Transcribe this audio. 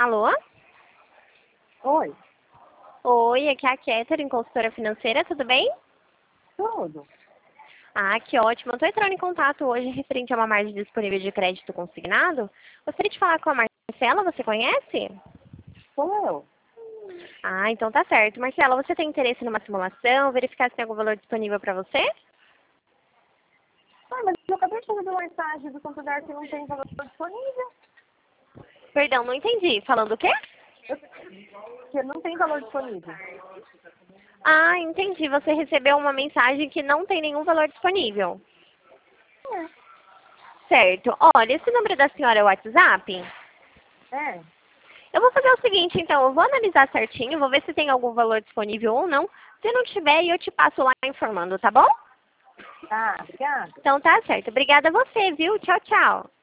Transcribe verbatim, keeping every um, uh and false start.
Alô? Oi, Oi, aqui é a Catherine, consultora financeira, tudo bem? tudo. Ah, que ótimo. Eu estou entrando em contato hoje referente a uma margem disponível de crédito consignado. Gostaria de falar com a Marcela, você conhece? Sou eu. Ah, então tá certo. Marcela, você tem interesse numa simulação, verificar se tem algum valor disponível para você? Ah, mas eu acabei de receber uma mensagem do Santander que não tem valor disponível. Perdão, não entendi. Falando o quê? Eu- Que não tem valor disponível. Ah, entendi. Você recebeu uma mensagem que não tem nenhum valor disponível. É. Certo. Olha, esse número da senhora é o WhatsApp? É. Eu vou fazer o seguinte, então, eu vou analisar certinho, vou ver se tem algum valor disponível ou não. Se não tiver, eu te passo lá informando, tá bom? Ah, obrigada. Então tá certo. Obrigada a você, viu? Tchau, tchau.